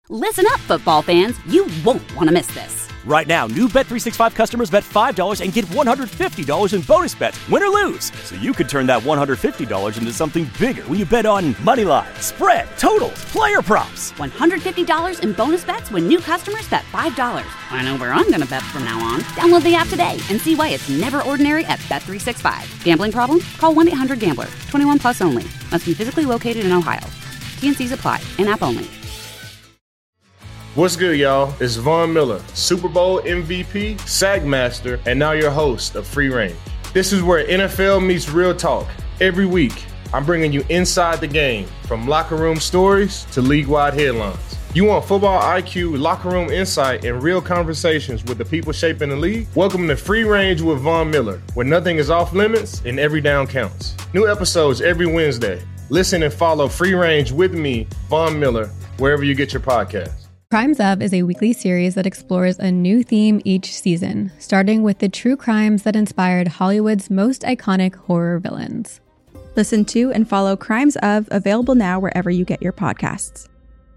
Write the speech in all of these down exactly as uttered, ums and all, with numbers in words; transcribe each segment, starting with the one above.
Listen up, football fans. You won't want to miss this. Right now, new Bet three sixty-five customers bet five dollars and get one hundred fifty dollars in bonus bets, win or lose. So you could turn that one hundred fifty dollars into something bigger when you bet on money line, spread, totals, player props. one hundred fifty dollars in bonus bets when new customers bet five dollars. I know where I'm going to bet from now on. Download the app today and see why it's never ordinary at Bet three sixty-five. Gambling problem? Call one eight hundred gambler. twenty-one plus only. Must be physically located in Ohio. T N Cs apply. In-app only. What's good, y'all? It's Von Miller, Super Bowl M V P, Sack Master, and now your host of Free Range. This is where N F L meets real talk. Every week, I'm bringing you inside the game, from locker room stories to league-wide headlines. You want football I Q, locker room insight, and real conversations with the people shaping the league? Welcome to Free Range with Von Miller, where nothing is off limits and every down counts. New episodes every Wednesday. Listen and follow Free Range with me, Von Miller, wherever you get your podcasts. Crimes Of is a weekly series that explores a new theme each season, starting with the true crimes that inspired Hollywood's most iconic horror villains. Listen to and follow Crimes Of, available now wherever you get your podcasts.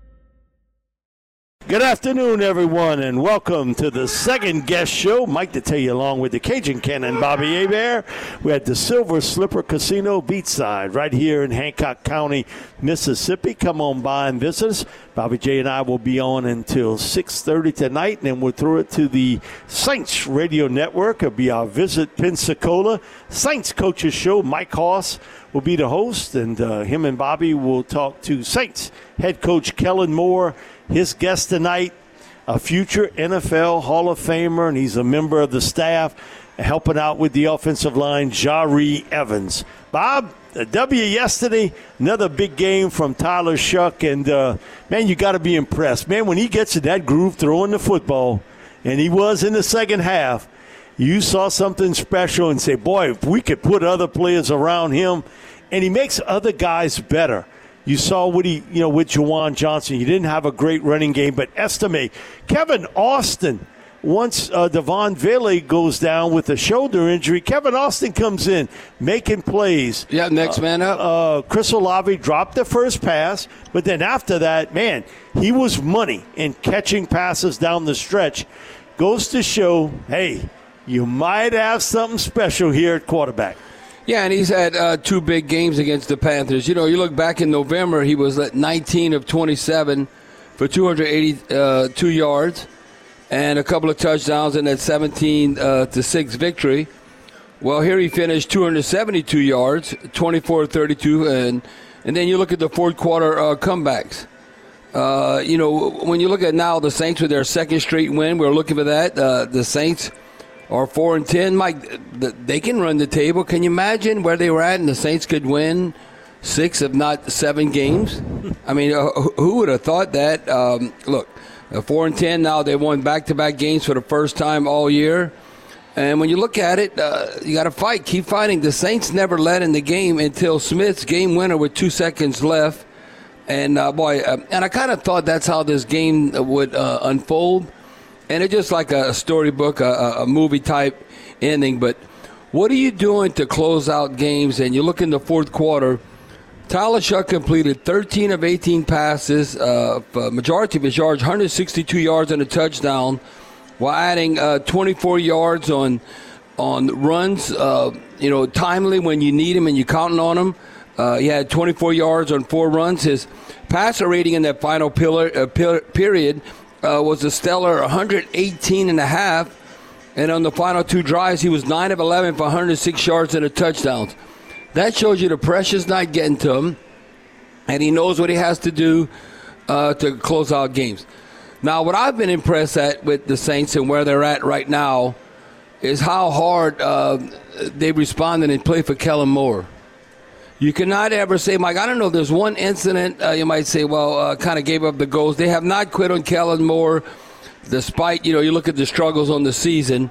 Good afternoon, everyone, and welcome to the second guest show. Mike to tell you along with the Cajun Cannon, Bobby Hebert. We're at the Silver Slipper Casino Beachside right here in Hancock County, Mississippi. Come on by and visit us. Bobby J and I will be on until six thirty tonight, and then we'll throw it to the Saints Radio Network. It'll be our Visit Pensacola Saints Coaches Show. Mike Hoss will be the host, and uh, him and Bobby will talk to Saints head coach Kellen Moore. His guest tonight, a future N F L Hall of Famer, and he's a member of the staff helping out with the offensive line, Jahri Evans. Bob, a W yesterday, another big game from Tyler Shough, and, uh, man, you got to be impressed. Man, when he gets in that groove throwing the football, and he was in the second half, you saw something special and say, boy, if we could put other players around him, and he makes other guys better. You saw what he, you know, with Juwan Johnson. He didn't have a great running game, but estimate Kevin Austin. Once uh, Devon Vele goes down with a shoulder injury, Kevin Austin comes in making plays. Yeah, next uh, man up. Uh, Chris Olave dropped the first pass, but then after that, man, he was money in catching passes down the stretch. Goes to show, hey, you might have something special here at quarterback. Yeah, and he's had uh, two big games against the Panthers. You know, you look back in November, he was at nineteen of twenty-seven for two hundred eighty-two yards and a couple of touchdowns in that seventeen to six victory. Well, here he finished two hundred seventy-two yards, twenty-four thirty-two, and and then you look at the fourth quarter uh, comebacks. Uh, you know, when you look at now the Saints with their second straight win, we're looking for that. Uh, the Saints are four and ten. Mike, they can run the table. Can you imagine where they were at, and the Saints could win six, if not seven games? I mean, uh, who would have thought that? Um, look, uh, four and ten now. They won back-to-back games for the first time all year. And when you look at it, uh, you got to fight. Keep fighting. The Saints never led in the game until Smith's game winner with two seconds left. And uh, boy, uh, and I kind of thought that's how this game would uh, unfold. And it's just like a storybook, a, a movie-type ending. But what are you doing to close out games? And you look in the fourth quarter, Tyler Shough completed thirteen of eighteen passes, uh, majority of his yards, one hundred sixty-two yards and a touchdown, while adding uh, twenty-four yards on on runs, uh, you know, timely when you need him and you're counting on him. Uh, he had twenty-four yards on four runs. His passer rating in that final pillar, uh, period Uh, was a stellar one hundred eighteen and a half, and on the final two drives, he was nine of eleven for one hundred six yards and a touchdown. That shows you the pressure's not getting to him, and he knows what he has to do uh, to close out games. Now, what I've been impressed at with the Saints and where they're at right now is how hard uh, they responded and played for Kellen Moore. You cannot ever say, Mike, I don't know, there's one incident uh, you might say, well, uh, kind of gave up the ghost. They have not quit on Kellen Moore, despite, you know, you look at the struggles on the season.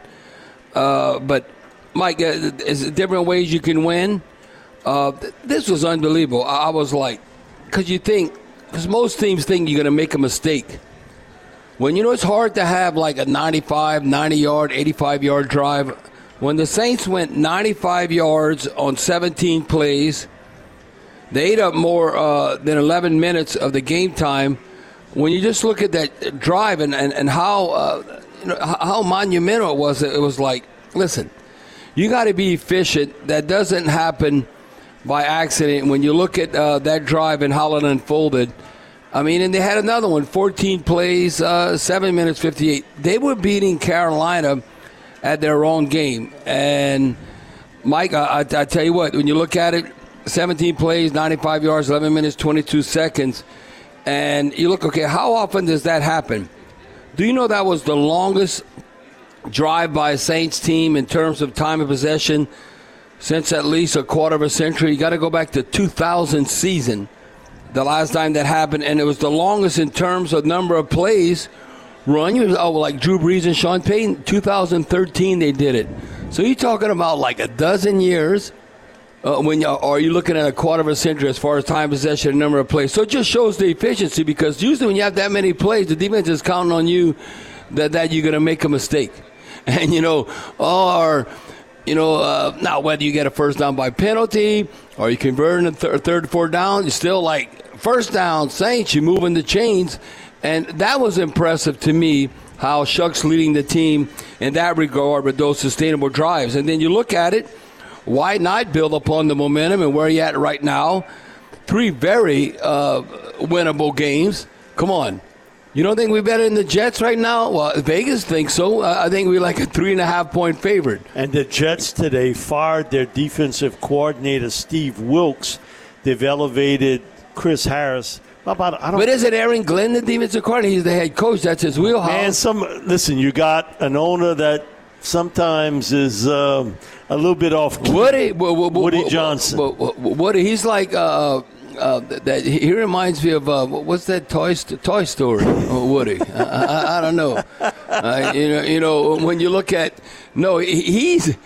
Uh, but, Mike, uh, there's different ways you can win. Uh, this was unbelievable. I was like, because you think, because most teams think you're going to make a mistake. When, you know, it's hard to have like a ninety-five, ninety-yard, eighty-five-yard drive. When the Saints went ninety-five yards on seventeen plays, they ate up more uh, than eleven minutes of the game time. when you just look at that drive and, and, and how uh, you know, how monumental it was, it was like, listen, you got to be efficient. That doesn't happen by accident. When you look at uh, that drive and how it unfolded, I mean, and they had another one, fourteen plays, uh, seven minutes, fifty-eight. They were beating Carolina at their own game. And, Mike, I, I, I tell you what, when you look at it, seventeen plays, ninety-five yards, eleven minutes, twenty-two seconds. And you look, okay, how often does that happen? Do you know that was the longest drive by a Saints team in terms of time of possession since at least a quarter of a century? You got to go back to two thousand season, the last time that happened, and it was the longest in terms of number of plays run. You oh, like Drew Brees and Sean Payton, two thousand thirteen they did it. So you're talking about like a dozen years. Uh, when you, or are you looking at a quarter of a century as far as time possession and number of plays? So it just shows the efficiency, because usually when you have that many plays, the defense is counting on you that, that you're going to make a mistake. And, you know, or, you know, uh, now whether you get a first down by penalty or you convert in a th- third, fourth down, you're still like, first down, Saints, you're moving the chains. And that was impressive to me, how Shuck's leading the team in that regard with those sustainable drives. And then you look at it, why not build upon the momentum and where you're at right now? Three very uh, winnable games. Come on. You don't think we're better than the Jets right now? Well, Vegas thinks so. Uh, I think we're like a three and a half point favorite. And the Jets today fired their defensive coordinator, Steve Wilks. They've elevated Chris Harris. About, I don't but isn't Aaron Glenn the defensive coordinator? He's the head coach. That's his wheelhouse. Man, some listen, you got an owner that sometimes is um, a little bit off key. Woody, Woody Johnson. Woody, he's like uh, uh, that. He reminds me of uh, what's that Toy Toy Story? Woody, I, I, I don't know. Uh, you know, you know when you look at no, he's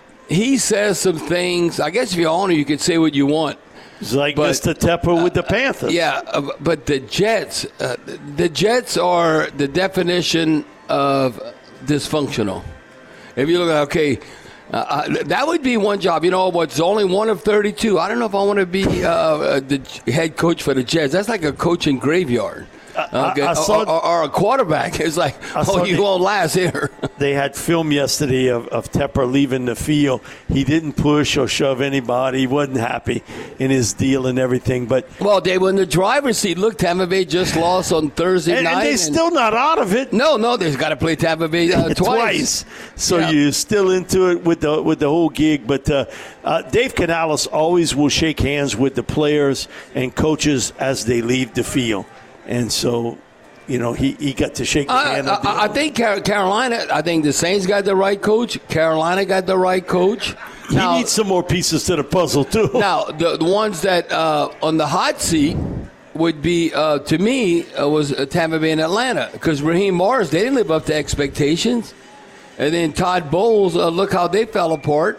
he says some things. I guess if you're owner, you can say what you want. It's like but, Mister Tepper with the Panthers. Uh, yeah, uh, but the Jets, uh, the Jets are the definition of dysfunctional. If you look at, okay, uh, that would be one job. You know, what's only one of thirty-two. I don't know if I want to be uh, the head coach for the Jets. That's like a coaching graveyard. Okay. I, I saw, or, or, or a quarterback. It's like, oh, you won't last here. They had film yesterday of, of Tepper leaving the field. He didn't push or shove anybody. He wasn't happy in his deal and everything. But well, they were in the driver's seat. Look, Tampa Bay just lost on Thursday and, night. And they're and still not out of it. No, no, they've got to play Tampa Bay uh, twice. twice. So yeah. You're still into it with the with the whole gig. But uh, uh, Dave Canales always will shake hands with the players and coaches as they leave the field. And so, you know, he, he got to shake the uh, hand. Of the I, I think Carolina, I think the Saints got the right coach. Carolina got the right coach. He now, needs some more pieces to the puzzle, too. Now, the, the ones that uh, on the hot seat would be, uh, to me, uh, was Tampa Bay and Atlanta. Because Raheem Morris, they didn't live up to expectations. And then Todd Bowles, uh, look how they fell apart.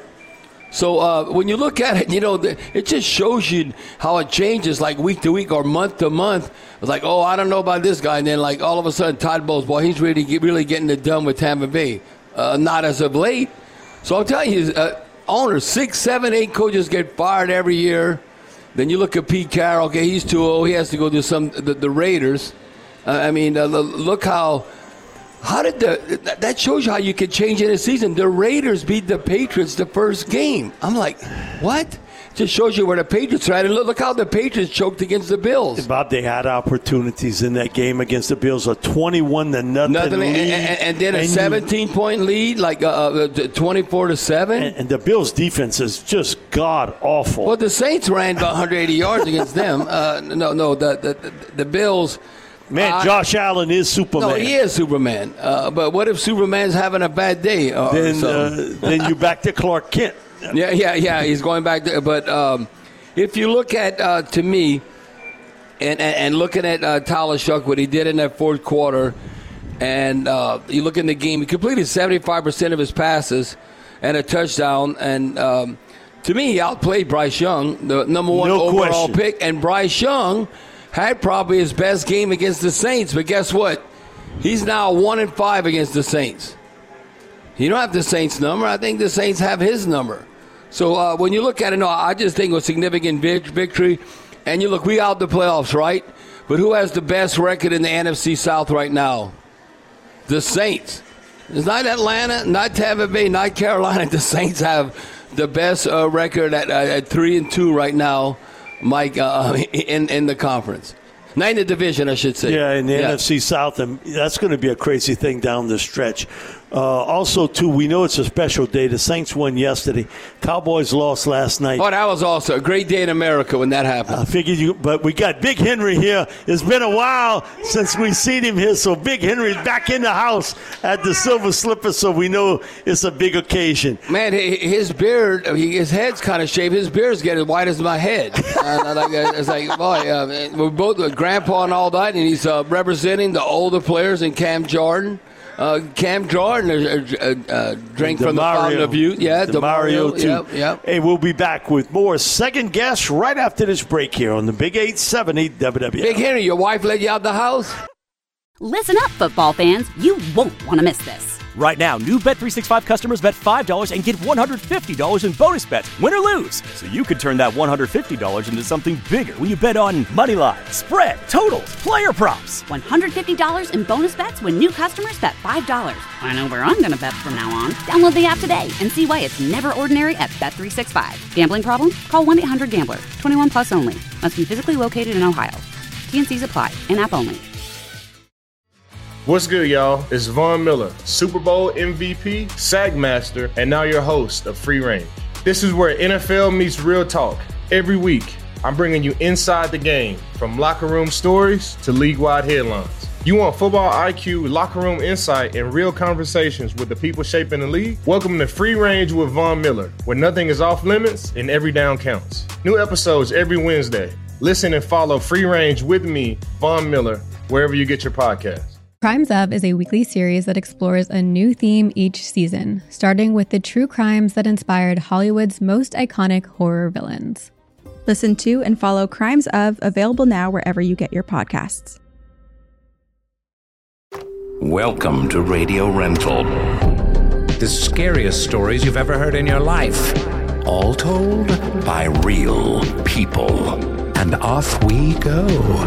So uh, when you look at it, you know, it just shows you how it changes like week to week or month to month. It's like, oh, I don't know about this guy. And then, like, all of a sudden, Todd Bowles, boy, he's really really getting it done with Tampa Bay. Uh, not as of late. So I'm telling you, uh, owners, six, seven, eight coaches get fired every year. Then you look at Pete Carroll. Okay, he's too old. He has to go to some the, the Raiders. Uh, I mean, uh, look how – How did the – that shows you how you can change in a season. The Raiders beat the Patriots the first game. I'm like, what? Just shows you where the Patriots are at. And look, look how the Patriots choked against the Bills. Bob, they had opportunities in that game against the Bills. A twenty-one to nothing, nothing lead. And, and, and then a seventeen-point lead, like uh, twenty-four to seven. And, and the Bills' defense is just god-awful. Well, the Saints ran about one hundred eighty yards against them. Uh, no, no, the, the, the Bills – Man, uh, Josh Allen is Superman. No, he is Superman. Uh, but what if Superman's having a bad day? Uh, then, so. uh, then you're back to Clark Kent. Yeah, yeah, yeah. He's going back there. But um, if you look at, uh, to me, and, and, and looking at uh, Tyler Shuck, what he did in that fourth quarter, and uh, you look in the game, he completed seventy-five percent of his passes and a touchdown. And um, to me, he outplayed Bryce Young, the number one no overall question. pick. And Bryce Young had probably his best game against the Saints, but guess what? He's now one and five against the Saints. You don't have the Saints' number. I think the Saints have his number. So uh, when you look at it, no, I just think it was a significant victory. And you look, we out the playoffs, right? But who has the best record in the N F C South right now? The Saints. It's not Atlanta, not Tampa Bay, not Carolina. The Saints have the best uh, record at, uh, at three and two right now, Mike, uh, in in the conference. Not in the division, I should say. Yeah, in the yeah. N F C South, and that's going to be a crazy thing down the stretch. Uh, also, too, we know it's a special day. The Saints won yesterday. Cowboys lost last night. Oh, that was also a great day in America when that happened. I figured you, but we got Big Henry here. It's been a while since we've seen him here, so Big Henry's back in the house at the Silver Slipper, so we know it's a big occasion. Man, his beard, his head's kind of shaved. His beard's getting as white as my head. uh, like, it's like, boy, uh, we're both uh, grandpa and all that, and he's uh, representing the older players in Cam Jordan. Uh, Cam Jordan uh, uh, uh, drank from the fountain of youth. Yeah, the Mario too. Yep, yep. Hey, we'll be back with more second guess right after this break here on the Big eight seventy W W L. Big Henry, your wife let you out the house? Listen up, football fans. You won't want to miss this. Right now, new Bet three sixty-five customers bet five dollars and get one hundred fifty dollars in bonus bets, win or lose. So you could turn that one hundred fifty dollars into something bigger when you bet on money line, spread, totals, player props. one hundred fifty dollars in bonus bets when new customers bet five dollars. I know where I'm going to bet from now on. Download the app today and see why it's never ordinary at Bet three sixty-five. Gambling problem? Call one eight hundred gambler. twenty-one plus only. Must be physically located in Ohio. T N Cs apply. In-app only. What's good, y'all? It's Von Miller, Super Bowl M V P, Sack Master, and now your host of Free Range. This is where N F L meets real talk. Every week, I'm bringing you inside the game, from locker room stories to league-wide headlines. You want football I Q, locker room insight, and real conversations with the people shaping the league? Welcome to Free Range with Von Miller, where nothing is off limits and every down counts. New episodes every Wednesday. Listen and follow Free Range with me, Von Miller, wherever you get your podcasts. Crimes Of is a weekly series that explores a new theme each season, starting with the true crimes that inspired Hollywood's most iconic horror villains. Listen to and follow Crimes Of, available now wherever you get your podcasts. Welcome to Radio Rental. The scariest stories you've ever heard in your life. All told by real people. And off we go.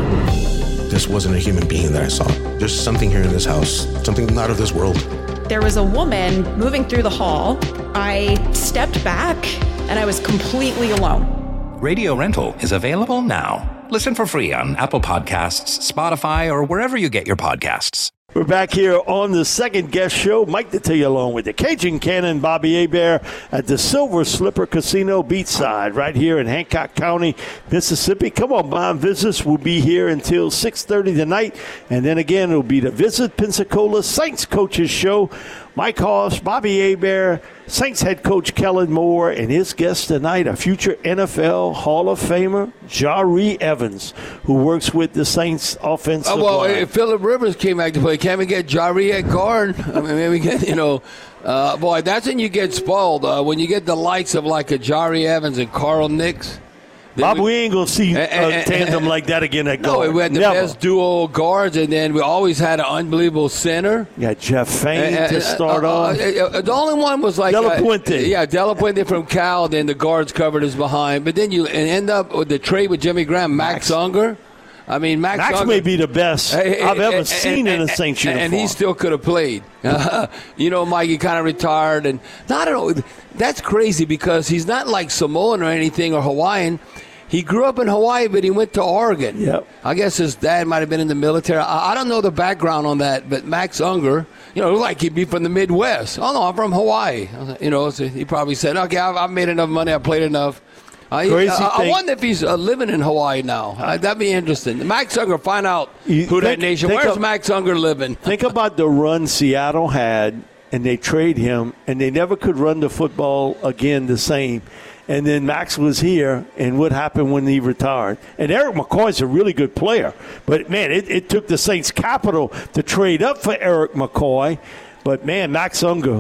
This wasn't a human being that I saw. There's something here in this house, something not of this world. There was a woman moving through the hall. I stepped back, and I was completely alone. Radio Rental is available now. Listen for free on Apple Podcasts, Spotify, or wherever you get your podcasts. We're back here on the second guest show. Mike Detillier along with the Cajun Cannon, Bobby Hebert at the Silver Slipper Casino Beachside right here in Hancock County, Mississippi. Come on, Mom, visits. We'll be here until six thirty tonight. And then again, it'll be the Visit Pensacola Saints Coaches Show. Mike Hoss, Bobby Hebert, Saints head coach Kellen Moore, and his guest tonight, a future N F L Hall of Famer, Jahri Evans, who works with the Saints offensive oh, well, line. If Phillip Rivers came back to play, can we get Jahri at guard? I mean, maybe get, you know, uh, boy, that's when you get spoiled. Uh, when you get the likes of like a Jahri Evans and Carl Nicks. Bob, we ain't going to see a tandem like that again at guard. No, we had the Never. best duo guards, and then we always had an unbelievable center. Yeah, Jeff Fain uh, to start uh, off. Uh, uh, the only one was like... De La Puente. Uh, yeah, De La Puente from Cal, then the guards covered his behind. But then you end up with the trade with Jimmy Graham, Max, Max. Unger. I mean, Max, Max Unger, may be the best uh, I've ever and, seen and, in a Saints uniform. And he still could have played. Uh, you know, Mike, he kind of retired. And no, I don't know. That's crazy because he's not like Samoan or anything or Hawaiian. He grew up in Hawaii, but he went to Oregon. Yep. I guess his dad might have been in the military. I, I don't know the background on that, but Max Unger, you know, like he'd be from the Midwest. Oh, no, I'm from Hawaii. You know, so he probably said, okay, I've, I've made enough money. I've played enough. Uh, Crazy I, I thing. wonder if he's uh, living in Hawaii now. Uh, that'd be interesting. Max Unger, find out you who think, that nation. Where's of, Max Unger living? Think about the run Seattle had, and they trade him, and they never could run the football again the same. And then Max was here, and what happened when he retired? And Eric McCoy's a really good player. But, man, it, it took the Saints capital to trade up for Eric McCoy. But, man, Max Unger,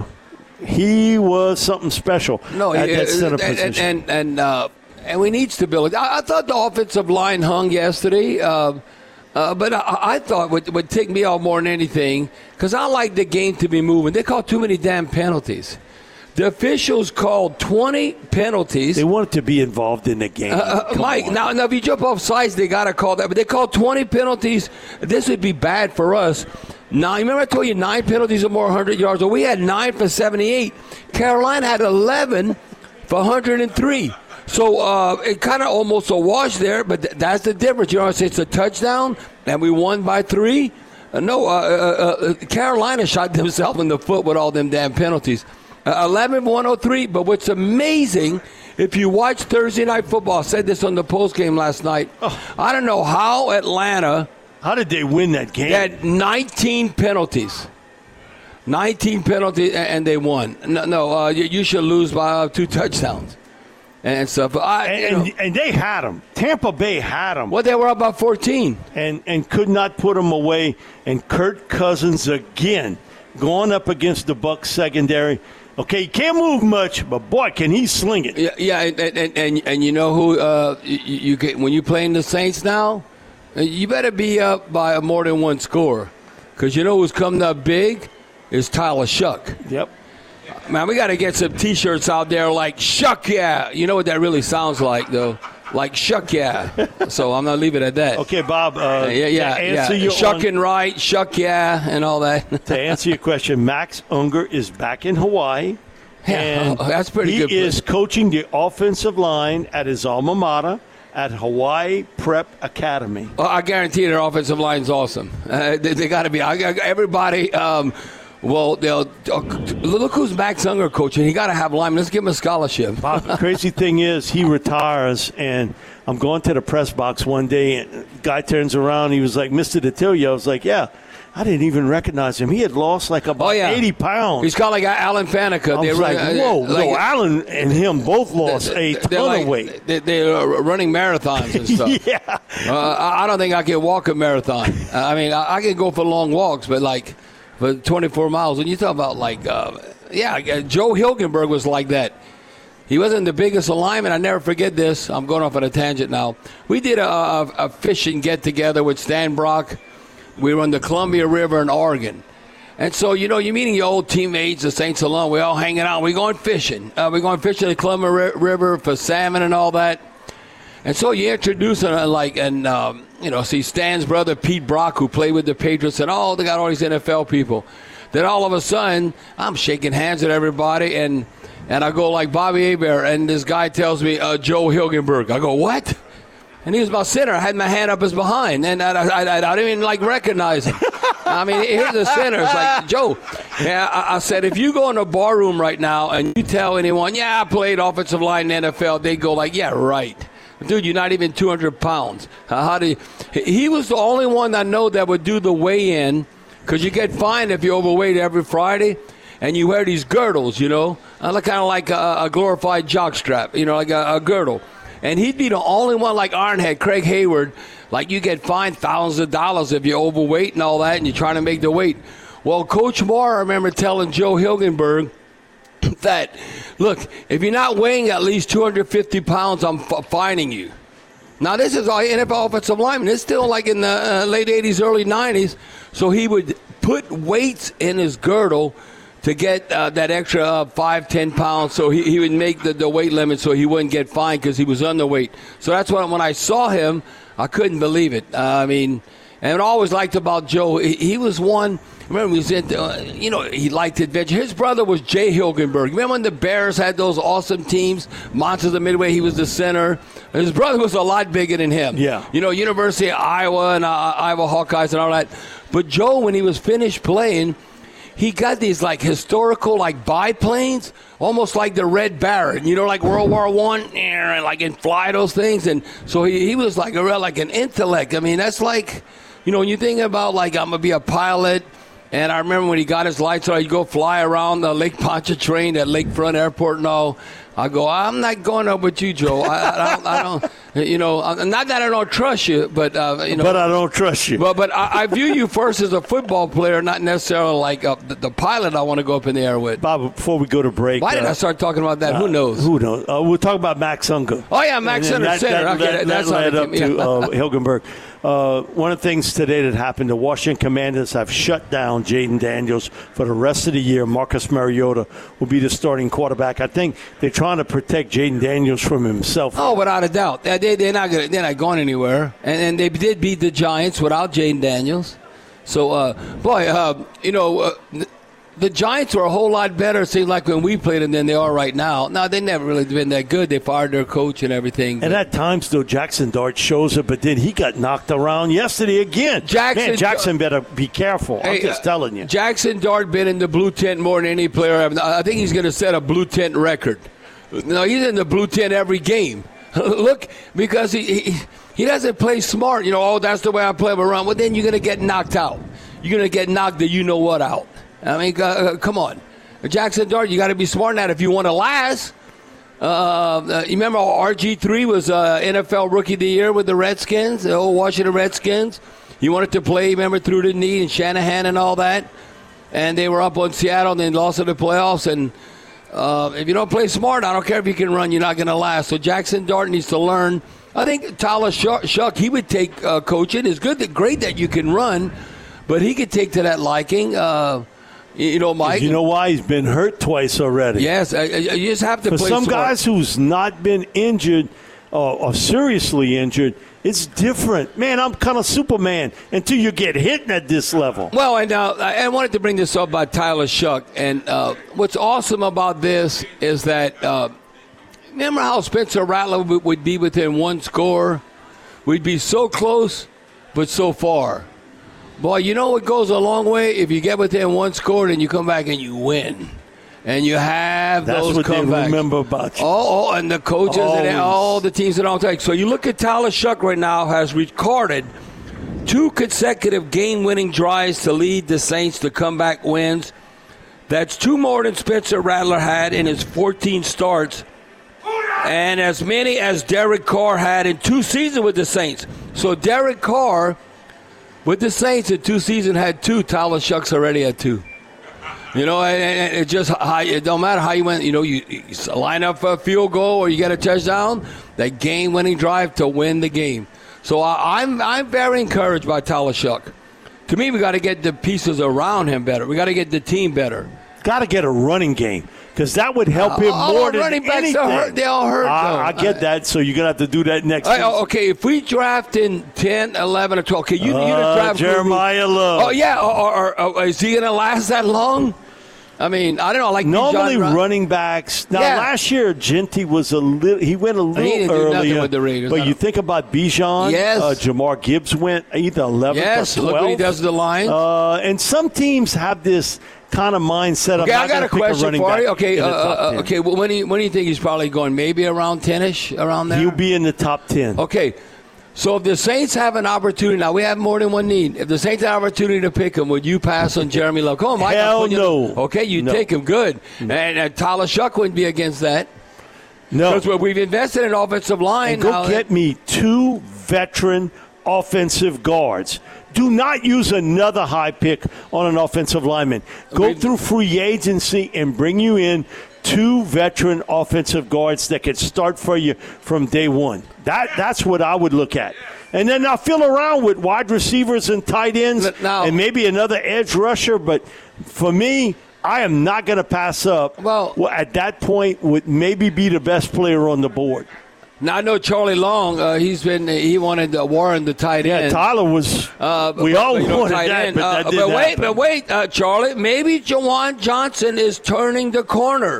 he was something special no, at he, that center and, position. And, and, and, uh, and we need stability. I, I thought the offensive line hung yesterday. Uh, Uh, but I, I thought what would tick me off more than anything, because I like the game to be moving. They call too many damn penalties. The officials called twenty penalties. They wanted to be involved in the game. Uh, uh, Mike, now, now if you jump off sides, they got to call that. But they called twenty penalties. This would be bad for us. Now, remember I told you nine penalties or more one hundred yards? Well, we had nine for seventy-eight. Carolina had eleven for one hundred three. So uh, it kind of almost a wash there, but th- that's the difference. You know, it's, it's a touchdown, and we won by three. Uh, no, uh, uh, uh, Carolina shot themselves in the foot with all them damn penalties. Uh, eleven for one oh three, but what's amazing, if you watch Thursday Night Football, I said this on the postgame last night, oh. I don't know how Atlanta... How did they win that game? They had nineteen penalties. nineteen penalties, and they won. No, no uh, you, you should lose by uh, two touchdowns and stuff. But I, and, you know, and, and they had them. Tampa Bay had them. Well, they were up by fourteen. And, and could not put them away. And Kirk Cousins again going up against the Bucs secondary. Okay, he can't move much, but boy, can he sling it. Yeah, yeah and, and, and, and you know who uh, you, you get when you're playing the Saints now? You better be up by more than one score, because you know who's coming up big is Tyler Shuck. Yep. Man, we got to get some T-shirts out there like Shuck Yeah. You know what that really sounds like, though? Like Shuck Yeah. So I'm going to leave it at that. Okay, Bob. Uh, yeah, yeah, answer yeah. Your Shucking right, Shuck Yeah, and all that. To answer your question, Max Unger is back in Hawaii. Yeah, and oh, that's pretty he good. He is coaching the offensive line at his alma mater at Hawaii Prep Academy. Well, I guarantee their offensive line's awesome. Uh, they they got to be. I, everybody, um, well, they'll uh, look who's Max Unger coaching. He got to have linemen. Let's give him a scholarship. Bob, the crazy thing is he retires, and I'm going to the press box one day, and the guy turns around. He was like, Mister Detilio. I was like, yeah. I didn't even recognize him. He had lost like about oh, yeah. eighty pounds. He's kind of like Alan Faneca. I was like, whoa, like, no, Alan and him both lost a ton like, of weight. They, they're running marathons and stuff. yeah. Uh, I don't think I can walk a marathon. I mean, I, I can go for long walks, but like for twenty-four miles. When you talk about like, uh, yeah, Joe Hilgenberg was like that. He wasn't the biggest alignment. I never forget this. I'm going off on a tangent now. We did a, a, a fishing get-together with Stan Brock. We were on the Columbia River in Oregon. And so, you know, you're meeting your old teammates, the Saints alone. We're all hanging out. We're going fishing. Uh, we're going fishing the Columbia River for salmon and all that. And so you introduce them, like, and, um, you know, see Stan's brother, Pete Brock, who played with the Patriots, and, oh, they got all these N F L people. Then all of a sudden, I'm shaking hands with everybody, and, and I go like Bobby Hebert, and this guy tells me, uh, Joe Hilgenberg. I go, what? And he was my center. I had my hand up his behind, and I, I, I, I didn't even, like, recognize him. I mean, here's the center. It's like, Joe, yeah, I, I said, if you go in a bar room right now and you tell anyone, yeah, I played offensive line in the N F L, they go like, yeah, right. Dude, you're not even two hundred pounds. Uh, how do you, he was the only one I know that would do the weigh-in, because you get fined if you're overweight every Friday, and you wear these girdles, you know, uh, kind of like a, a glorified jockstrap, you know, like a, a girdle. And he'd be the only one, like Ironhead, Craig Hayward, like you get fined thousands of dollars if you're overweight and all that, and you're trying to make the weight. Well, Coach Moore, I remember telling Joe Hilgenberg that, look, if you're not weighing at least two hundred fifty pounds, I'm f- fining you. Now, this is all N F L offensive lineman. It's still like in the uh, late eighties, early nineties. So he would put weights in his girdle to get uh, that extra uh, five, ten pounds, so he, he would make the, the weight limit so he wouldn't get fined because he was underweight. So that's what, when I saw him, I couldn't believe it. Uh, I mean, and I always liked about Joe, he, he was one, remember, he was in, uh, you know, he liked adventure. His brother was Jay Hilgenberg. Remember when the Bears had those awesome teams, Monsters of Midway, he was the center. His brother was a lot bigger than him. Yeah. You know, University of Iowa and uh, Iowa Hawkeyes and all that. But Joe, when he was finished playing, he got these, like, historical, like, biplanes, almost like the Red Baron, you know, like World War One, and, like, and fly those things. And so he, he was, like, a real, like, an intellect. I mean, that's like, you know, when you think about, like, I'm going to be a pilot, and I remember when he got his lights on, he'd go fly around the Lake Pontchartrain at Lakefront Airport and all. I go, I'm not going up with you, Joe. I, I don't, I don't, You know, not that I don't trust you, but uh, you know. But I don't trust you. But but I, I view you first as a football player, not necessarily like uh, the, the pilot I want to go up in the air with. Bob, before we go to break, why did uh, I start talking about that? Uh, who knows? Who knows? Uh, we'll talk about Max Unger. Oh yeah, Max Unger, that, center. That, okay, that, that's that led up yeah. to uh, Hilgenberg. Uh, one of the things today that happened, the Washington Commanders have shut down Jaden Daniels for the rest of the year. Marcus Mariota will be the starting quarterback. I think they're trying to protect Jaden Daniels from himself. Oh, without a doubt. They, they're not gonna, they're not going anywhere. And, and they did beat the Giants without Jaden Daniels. So, uh, boy, uh, you know, uh, the Giants were a whole lot better, it seems like, when we played them than they are right now. Now, they've never really been that good. They fired their coach and everything. And at times, though, Jackson Dart shows it, but then he got knocked around yesterday again. Jackson, Man, Jackson better be careful. Hey, I'm just telling you. Jackson Dart been in the blue tent more than any player ever. I think he's going to set a blue tent record. No, he's in the blue tent every game. Look, because he, he he doesn't play smart. You know, oh, that's the way I play around. Well, then you're going to get knocked out. You're going to get knocked the you-know-what out. I mean, uh, come on. Jackson Dart, you got to be smart in that if you want to last. Uh, uh, you remember R G three was uh, N F L Rookie of the Year with the Redskins, the old Washington Redskins. He wanted to play, remember, through the knee and Shanahan and all that. And they were up on Seattle and then lost in the playoffs. And uh, if you don't play smart, I don't care if you can run, you're not going to last. So Jackson Dart needs to learn. I think Tyler Shuck, he would take uh, coaching. It's good, that great that you can run, but he could take to that liking. Uh, You know, Mike. You know why? He's been hurt twice already. Yes, I, I, you just have to For play some smart. guys who's not been injured uh, or seriously injured, it's different. Man, I'm kind of Superman until you get hit at this level. Well, and uh, I wanted to bring this up about Tyler Shuck. And uh, what's awesome about this is that, uh, remember how Spencer Rattler would, would be within one score? We'd be so close, but so far. Boy, you know what goes a long way? If you get within one score, then you come back and you win. And you have That's those what comebacks. they remember about you. Oh, oh, and the coaches Always. and all the teams that don't take. So you look at Tyler Shuck right now has recorded two consecutive game-winning drives to lead the Saints to comeback wins. That's two more than Spencer Rattler had in his fourteen starts, and as many as Derek Carr had in two seasons with the Saints. So Derek Carr, with the Saints in two seasons, had two. Tyler Shuck's already had two. You know, and, and it just it don't matter how you went. You know, you, you line up for a field goal or you get a touchdown. That game-winning drive to win the game. So I, I'm I'm very encouraged by Tyler Shuck. To me, we got to get the pieces around him better. We got to get the team better. Got to get a running game because that would help him all more our than running backs anything. are hurt. They all hurt. I, though. I get that, so you're going to have to do that next I, season. okay, if we draft in ten, eleven, or twelve, okay, you, Uh, you draft Jeremiah Love. Oh, yeah, or, or, or, or is he going to last that long? I mean, I don't know. Like Normally, Bijan, running backs. Now, Yeah. last year, Genty was a little. He went a little He didn't do nothing earlier. with the Raiders. I But you don't- think about Bijan. Yes. Uh, Jamar Gibbs went either eleventh Yes, or look twelfth. what he does to the Lions. Uh, and some teams have this kind of mindset. Okay, I'm I not got a gonna pick question running for back you. Okay, in uh, the top uh, ten. okay. Well, when do you when do you think he's probably going? Maybe around ten-ish, around there. He'll be in the top ten. Okay, so if the Saints have an opportunity, now we have more than one need. If the Saints have an opportunity to pick him, would you pass on Jeremy Love? Come on, Mike. Hell I'll put you- no. Okay, you No. take him, good. And, and Tyler Shuck wouldn't be against that. No. Because we've invested in offensive line. And go now. get me two veteran offensive guards. Do not use another high pick on an offensive lineman. Go Okay. through free agency and bring you in two veteran offensive guards that could start for you from day one. That That's what I would look at. And then I'll fill around with wide receivers and tight ends Now- and maybe another edge rusher. But for me, I am not going to pass up. Well- at that point, would maybe be the best player on the board. Now I know Charlie Long. Uh, he's been he wanted uh, Warren the tight Yeah, end. Tyler was. Uh, we but, all you know, wanted tight that, end. but Uh, that but didn't wait, happen. but wait, uh, Charlie. Maybe Jawan Johnson is turning the corner.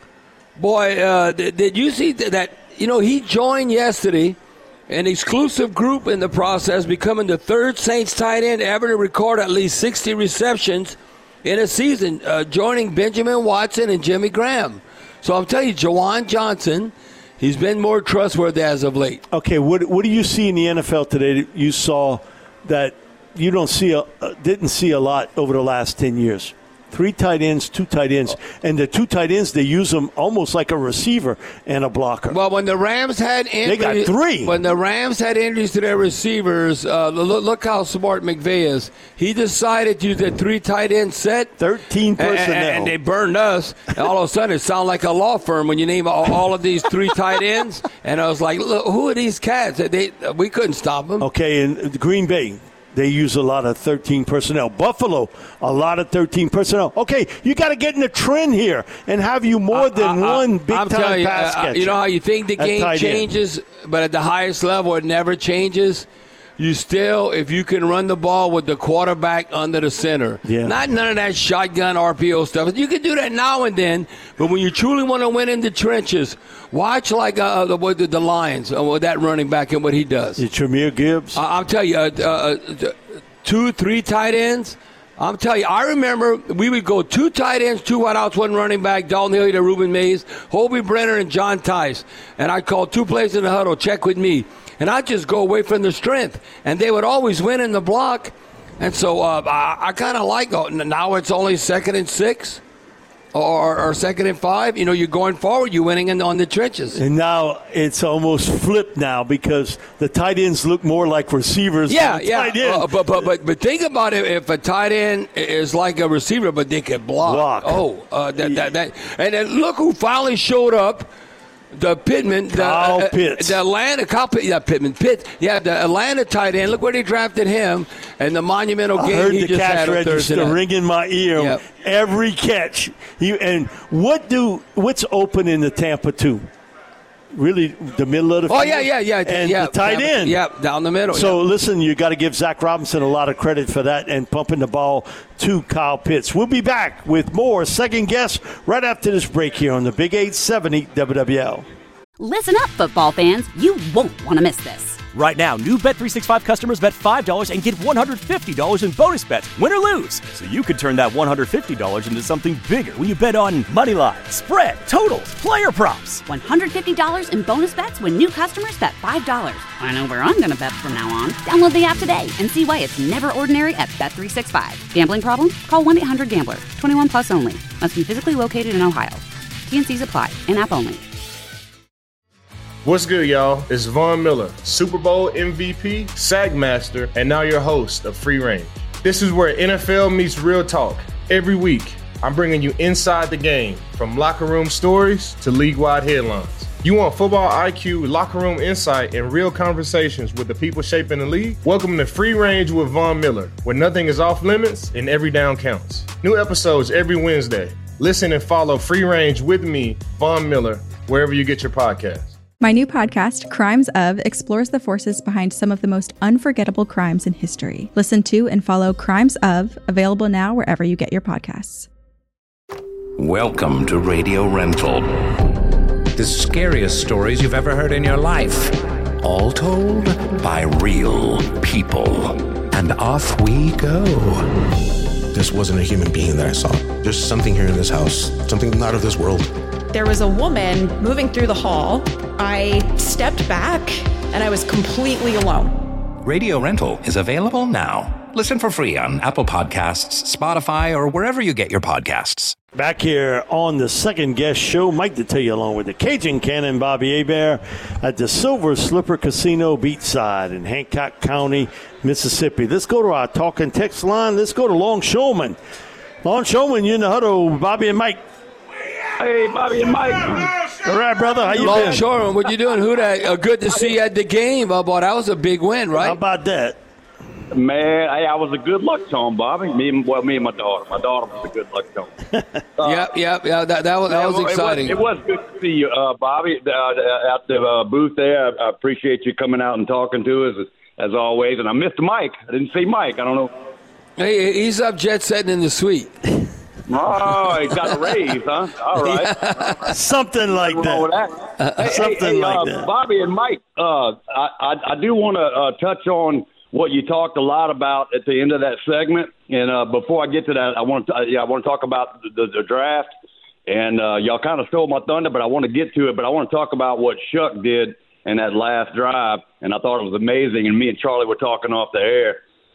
Boy, uh, did, did you see th- that? You know, he joined yesterday, an exclusive group in the process, becoming the third Saints tight end ever to record at least sixty receptions in a season, uh, joining Benjamin Watson and Jimmy Graham. So I'm telling you, Jawan Johnson, he's been more trustworthy as of late. Okay, what what do you see in the N F L today that you saw that you don't see a, uh, didn't see a lot over the last ten years? three tight ends, two tight ends. And the two tight ends, they use them almost like a receiver and a blocker. Well, when the Rams had injuries, they got three. When the Rams had injuries to their receivers, uh, look, look how smart McVay is. He decided to use a three tight end set. thirteen personnel. And, and, and they burned us. And all of a sudden, it sounded like a law firm when you name all, all of these three tight ends. And I was like, look, who are these cats? They, we couldn't stop them. Okay, and Green Bay, they use a lot of thirteen personnel. Buffalo, a lot of thirteen personnel. Okay, you got to get in the trend here and have you more than I, I, one big-time you, pass uh, catcher. You know how you think the game changes, but at the highest level it never changes? You still, if you can run the ball with the quarterback under the center, yeah. not none of that shotgun R P O stuff. You can do that now and then, but when you truly want to win in the trenches, watch like uh, the, the, the Lions uh, with that running back and what he does. It's Jahmyr Gibbs. Uh, I'll tell you, uh, uh, two, three tight ends. I'm telling you, I remember we would go two tight ends, two wideouts, one running back, Dalton Hilliard, Reuben Mays, Hobie Brenner, and John Tice. And I called two plays in the huddle, check with me. And I'd just go away from the strength. And they would always win in the block. And so uh, I, I kind of like it. Now it's only second and six or, or second and five. You know, you're going forward, you're winning in, on the trenches. And now it's almost flipped now because the tight ends look more like receivers yeah, than yeah. tight end. Uh, but, but, but, but think about it. If a tight end is like a receiver, but they can block. block. Oh, uh, that, that, that. And then look who finally showed up. The Pittman, the, Kyle uh, Pitts. the Atlanta, Kyle Pitt, yeah, Pittman, Pitt, yeah, the Atlanta tight end. Look where they drafted him, and the monumental I game heard he the just cash had on Thursday register night. ring in my ear. Yep. Every catch. He, and what do what's open in the Tampa two? Really, the middle of the field? Oh yeah, yeah, yeah, and yeah, the tight yeah, end. yeah, down the middle. So yeah. listen, you got to give Zach Robinson a lot of credit for that and pumping the ball to Kyle Pitts. We'll be back with more Second Guess right after this break here on the Big eight seventy W W L. Listen up, football fans. You won't want to miss this. Right now, new Bet three sixty-five customers bet five dollars and get one hundred fifty dollars in bonus bets, win or lose. So you could turn that one hundred fifty dollars into something bigger when you bet on money line, spread, totals, player props. one hundred fifty dollars in bonus bets when new customers bet five dollars. I know where I'm going to bet from now on. Download the app today and see why it's never ordinary at Bet three sixty-five. Gambling problem? Call one eight hundred gambler. twenty-one plus only. Must be physically located in Ohio. T N Cs apply. In-app only. What's good, y'all? It's Von Miller, Super Bowl M V P, Sack Master, and now your host of Free Range. This is where N F L meets real talk. Every week, I'm bringing you inside the game, from locker room stories to league-wide headlines. You want football I Q, locker room insight, and real conversations with the people shaping the league? Welcome to Free Range with Von Miller, where nothing is off limits and every down counts. New episodes every Wednesday. Listen and follow Free Range with me, Von Miller, wherever you get your podcasts. My new podcast, Crimes Of, explores the forces behind some of the most unforgettable crimes in history. Listen to and follow Crimes Of, available now wherever you get your podcasts. Welcome to Radio Rental. The scariest stories you've ever heard in your life. All told by real people. And off we go. This wasn't a human being that I saw. There's something here in this house, something not of this world. There was a woman moving through the hall. I stepped back and I was completely alone. Radio Rental is available now. Listen for free on Apple Podcasts, Spotify, or wherever you get your podcasts. Back here on the Second Guest Show, Mike to tell you along with the Cajun Cannon, Bobby Hebert, at the Silver Slipper Casino Beachside in Hancock County, Mississippi. Let's go to our talking text line. Let's go to Longshoreman. Longshoreman, you in the huddle, Bobby and Mike. Hey, Bobby and Mike. All right, brother. How you Long been? Shore, what you doing? Who that? Uh, good to see you at the game. Uh, boy, that was a big win, right? How about that? Man, hey, I was a good luck charm, Bobby. Me and well, me and my daughter. My daughter was a good luck charm. Uh, yep, yep, yeah. That, that was that was it exciting. It was, it was good to see you, uh, Bobby, uh, at the uh, booth there. I, I appreciate you coming out and talking to us as, as always. And I missed Mike. I didn't see Mike. I don't know. Hey, he's up jet setting in the suite. Oh, he got a raise, huh? All right. Yeah. Something like that. that. Hey, Something hey, hey, like uh, that. Bobby and Mike, uh, I, I, I do want to uh, touch on what you talked a lot about at the end of that segment. And uh, before I get to that, I want to yeah, I want to talk about the, the, the draft. And uh, y'all kind of stole my thunder, but I want to get to it. But I want to talk about what Shuck did in that last drive, and I thought it was amazing. And me and Charlie were talking off the air.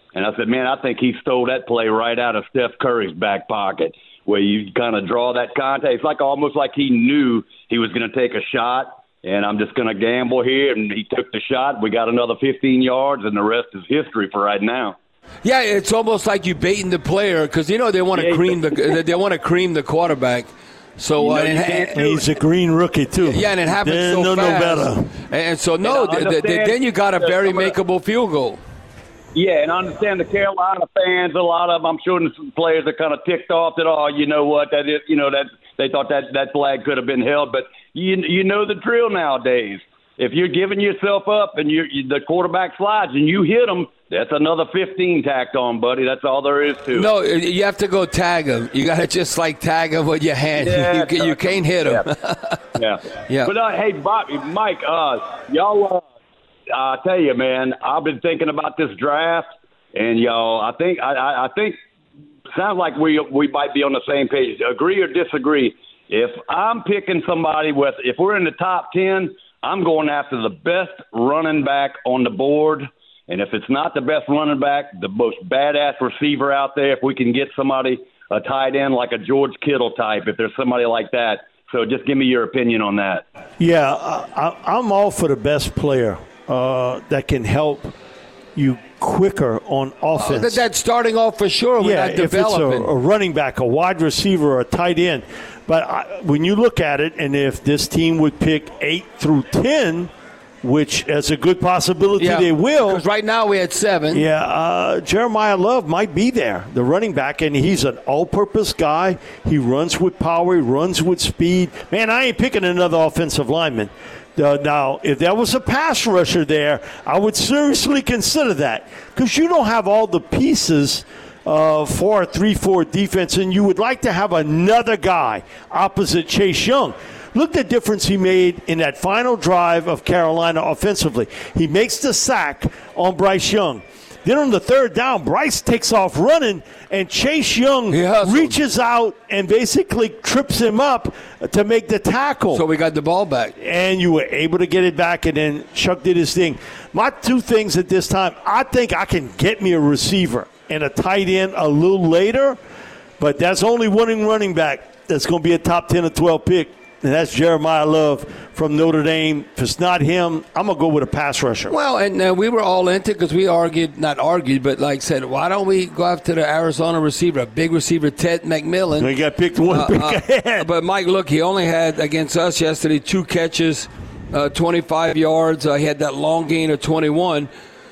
And I said, man, I think he stole that play right out of Steph Curry's back pocket, where you kind of draw that contact. It's like almost like he knew he was going to take a shot, and I'm just going to gamble here. And he took the shot. We got another fifteen yards, and the rest is history for right now. Yeah, it's almost like you baiting the player because, you know, they want to Yeah, cream the they want to cream the quarterback. So You know uh, you and, can't do He's a green rookie, too. yeah, and it happens They so know no fast. better. And so, no, And I th- th- understand then you got a that very some of the- makeable field goal. Yeah, and I understand the Carolina fans. A lot of them, I'm sure, some players are kind of ticked off that, oh, you know what, that is, you know, that they thought that that flag could have been held. But you you know the drill nowadays. If you're giving yourself up and you the quarterback slides and you hit them, that's another fifteen tacked on, buddy. That's all there is to it. No, you have to go tag him. You got to just like tag him with your hand. Yeah, you, you can't hit him. Yeah. Yeah. But uh, hey, Bobby, Mike, uh, y'all, uh, I tell you, man, I've been thinking about this draft, and y'all, I think, I, I, I think, sounds like we we might be on the same page. Agree or disagree? If I'm picking somebody with, if we're in the top ten, I'm going after the best running back on the board. And if it's not the best running back, the most badass receiver out there, if we can get somebody, a tight end like a George Kittle type, if there's somebody like that. So just give me your opinion on that. Yeah, I, I'm all for the best player uh, that can help you quicker on offense. Uh, that's starting off for sure. We're yeah, not if it's a, developing. a running back, a wide receiver, or a tight end. But I, when you look at it, and if this team would pick eight through ten, which is a good possibility Yeah, they will. Because right now we had seven. Yeah, uh, Jeremiah Love might be there, the running back, and he's an all-purpose guy. He runs with power. He runs with speed. Man, I ain't picking another offensive lineman. Uh, now, if there was a pass rusher there, I would seriously consider that because you don't have all the pieces uh, for a three four defense, and you would like to have another guy opposite Chase Young. Look the difference he made in that final drive of Carolina offensively. He makes the sack on Bryce Young. Then on the third down, Bryce takes off running, and Chase Young reaches out and basically trips him up to make the tackle. So we got the ball back. And you were able to get it back, and then Chuck did his thing. My two things at this time, I think I can get me a receiver and a tight end a little later, but that's only one running back that's going to be a top ten or twelve pick. And that's Jeremiah Love from Notre Dame. If it's not him, I'm going to go with a pass rusher. Well, and uh, we were all into it because we argued, not argued, but like said, why don't we go after the Arizona receiver, a big receiver, Ted McMillan. We got picked one uh, pick uh, ahead. But, Mike, look, he only had against us yesterday two catches, uh, twenty-five yards. Uh, he had that long gain of twenty-one.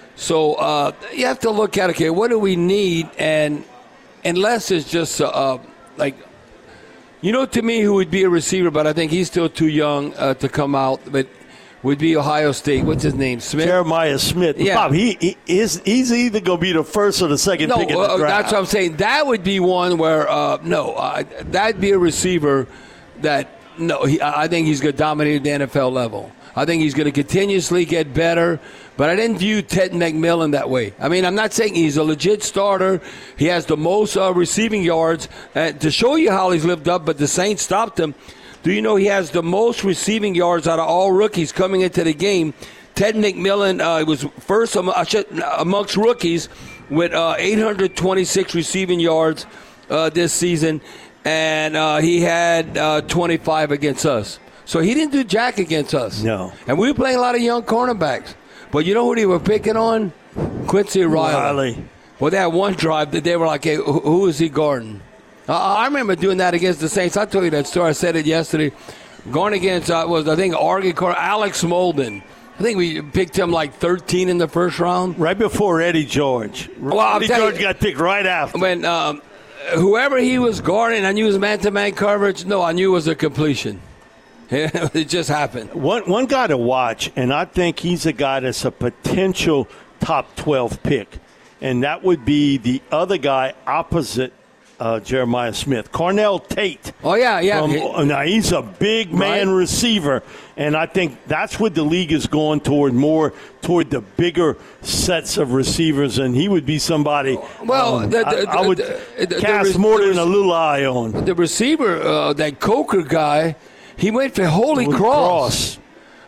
So uh, you have to look at, okay, what do we need? And unless it's just uh, uh, like – you know, to me, who would be a receiver, but I think he's still too young uh, to come out, but would be Ohio State. What's his name? Smith? Jeremiah Smith. Yeah. Bob, he, he is, he's either going to be the first or the second no, pick in the uh, draft. that's what I'm saying. That would be one where, uh, no, uh, that'd be a receiver that, no, he, I think he's going to dominate the N F L level. I think he's going to continuously get better, but I didn't view Ted McMillan that way. I mean, I'm not saying he's a legit starter. He has the most uh, receiving yards. Uh, to show you how he's lived up, but the Saints stopped him. Do you know he has the most receiving yards out of all rookies coming into the game? Ted McMillan uh, was first amongst rookies with uh, eight hundred twenty-six receiving yards uh, this season, and uh, he had uh, twenty-five against us. So he didn't do jack against us. No. And we were playing a lot of young cornerbacks. But you know who they were picking on? Quincy Riley. Riley. Well, they had one drive that they were like, hey, who, who is he guarding? Uh, I remember doing that against the Saints. I told you that story. I said it yesterday. Going against, uh, was I think, Oregon corner, Alex Molden. I think we picked him like thirteen in the first round. Right before Eddie George. Well, I'll Eddie tell George you, got picked right after. When um, whoever he was guarding, I knew it was man-to-man coverage. No, I knew it was a completion. It just happened. One one guy to watch, and I think he's a guy that's a potential top twelve pick, and that would be the other guy opposite uh, Jeremiah Smith, Cornell Tate. Oh, yeah, yeah. From, He, now, he's a big man right. receiver, and I think that's what the league is going toward, more toward the bigger sets of receivers, and he would be somebody well, um, the, the, I, I would the, the, cast the, more the, than a little eye on. The receiver, uh, that Coker guy, he went for Holy Cross. Cross.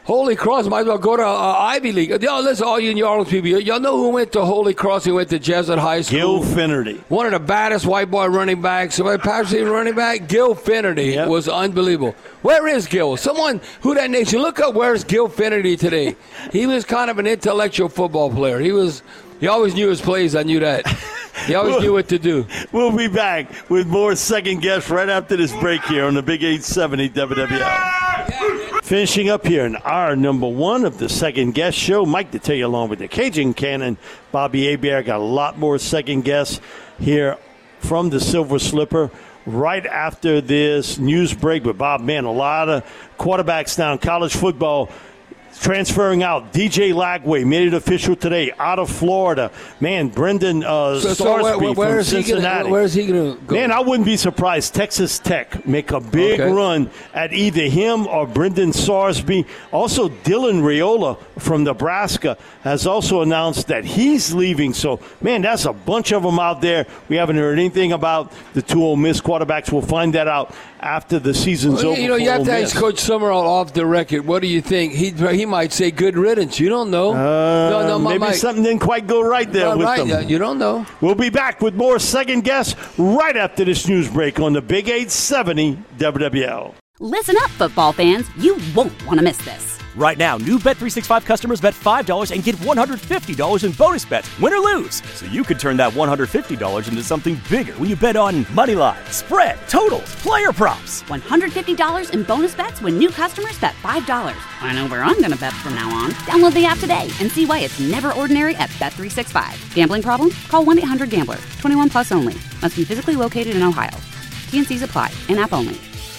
Holy Cross might as well go to uh, Ivy League. Yo, listen, all you New Orleans people, y'all know who went to Holy Cross? He went to Jesuit High School. Gil Finnerty. One of the baddest white boy running backs. Somebody Patrick running back? Gil Finnerty yep. was unbelievable. Where is Gil? Someone who that nation. Look up where's Gil Finnerty today. He was kind of an intellectual football player. He was. He always knew his plays. I knew that. He always we'll, knew what to do. We'll be back with more Second Guess right after this break here on the Big eight seventy W W L. Finishing up here in our number one of the Second Guess show, Mike to tell you along with the Cajun Cannon, Bobby Hebert. Got a lot more Second Guess here from the Silver Slipper right after this news break with Bob. Man, a lot of quarterbacks now in college football transferring out. D J Lagway made it official today out of Florida. Man, Brendan uh, so, Starsby so where, where, where from is Cincinnati. Gonna, where is he going to go? Man, I wouldn't be surprised. Texas Tech make a big okay. run at either him or Brendan Sarsby. Also, Dylan Raiola from Nebraska has also announced that he's leaving. So, man, that's a bunch of them out there. We haven't heard anything about the two Ole Miss quarterbacks. We'll find that out after the season's well, over. You know, you have Ole to Miss. ask Coach Summerall off the record. What do you think? He he might say good riddance. You don't know. Uh, no, no, maybe Mike. something didn't quite go right there Not with right. them. You don't know. We'll be back with more Second Guess right after this news break on the Big eight seventy W W L. Listen up, football fans. You won't want to miss this. Right now, new Bet three sixty-five customers bet five dollars and get one hundred fifty dollars in bonus bets, win or lose. So you could turn that one hundred fifty dollars into something bigger when you bet on money line, spread, totals, player props. one hundred fifty dollars in bonus bets when new customers bet five dollars. I know where I'm going to bet from now on. Download the app today and see why it's never ordinary at Bet three sixty-five. Gambling problem? Call one eight hundred gambler. twenty-one plus only. Must be physically located in Ohio. T and C's apply. In-app only.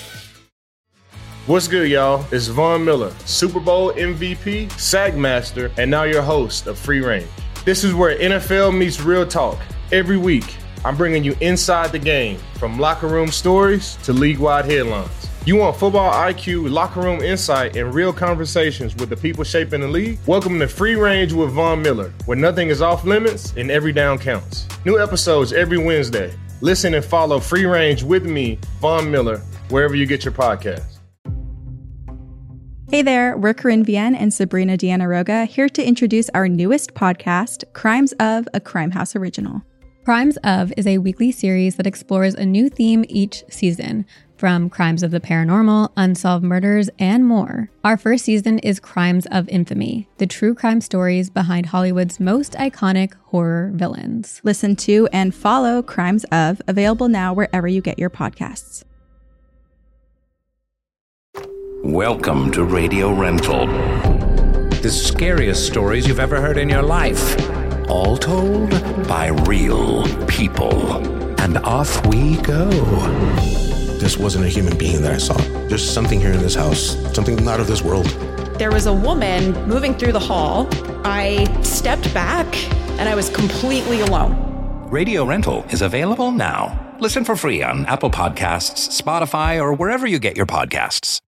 What's good, y'all? It's Von Miller, Super Bowl M V P, SAG Master, and now your host of Free Range. This is where N F L meets real talk. Every week, I'm bringing you inside the game, from locker room stories to league-wide headlines. You want football I Q, locker room insight, and real conversations with the people shaping the league? Welcome to Free Range with Von Miller, where nothing is off limits and every down counts. New episodes every Wednesday. Listen and follow Free Range with me, Von Miller, wherever you get your podcasts. Hey there, we're Corinne Vienne and Sabrina Deanna Roga, here to introduce our newest podcast, Crimes of, a Crime House original. Crimes of is a weekly series that explores a new theme each season, from crimes of the paranormal, unsolved murders, and more. Our first season is Crimes of Infamy, the true crime stories behind Hollywood's most iconic horror villains. Listen to and follow Crimes of, available now wherever you get your podcasts. Welcome to Radio Rental. The scariest stories you've ever heard in your life. All told by real people. And off we go. This wasn't a human being that I saw. There's something here in this house, something not of this world. There was a woman moving through the hall. I stepped back and I was completely alone. Radio Rental is available now. Listen for free on Apple Podcasts, Spotify, or wherever you get your podcasts.